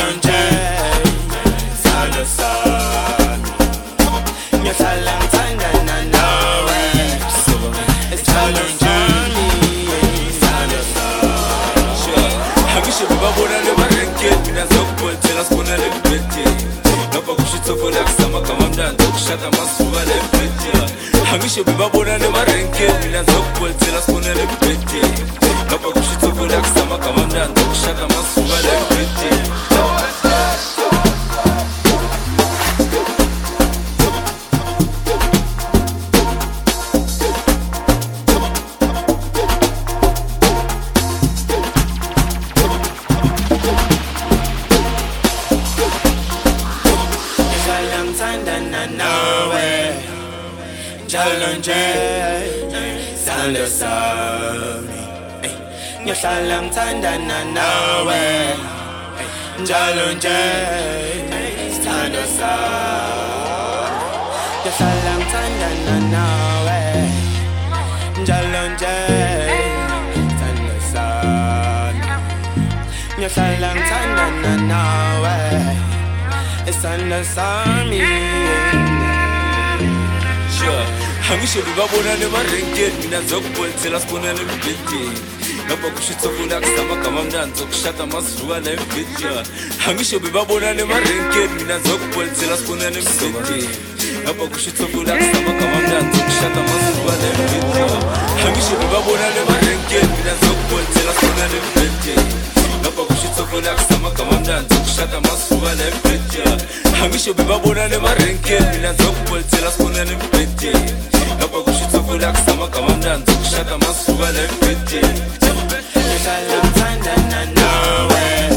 njalo nje salo sami ngihlala ngithandana nawe njalo nje salo sami Angisho bebabona lebarenkeni mina zokuphothela sibona lebhedeni Lapha kushithofola kusama kama mnandi okushada masuka lebhedeni Angisho bebabona lebarenkeni mina zokuphothela sibona lebhedeni Lapha kushithofola kusama kama mnandi okushada masuka lebhedeni ngithandana nawe njalo nje salo sami ngihlala ngithandana nawe njalo nje salo sami ngihlala ngithandana nawe njalo nje salo sami ngihlala ngithandana nawe salo sami Angisho bebabona lebarenkeni mina zokuphothela sibona lebhedeni Lapha kushithofola kusama kama mnandi okushada masuka lebhedeni Angisho bebabona lebarenkeni mina zokuphothela sibona lebhedeni Lapha kushithofola kusama kama mnandi okushada masuka lebhedeni Angisho bebabona lebarenkeni mina zokuphothela sibona lebhedeni Lapha kushithofola kusama kama mnandi okushada masuka lebhedeni Angisho bebabona lebarenkeni mina zokuphothela sibona lebhedeni Lapha kushithofola kusama kama mnandi okushada masuka lebhedeni ngihlala ngithandana nawe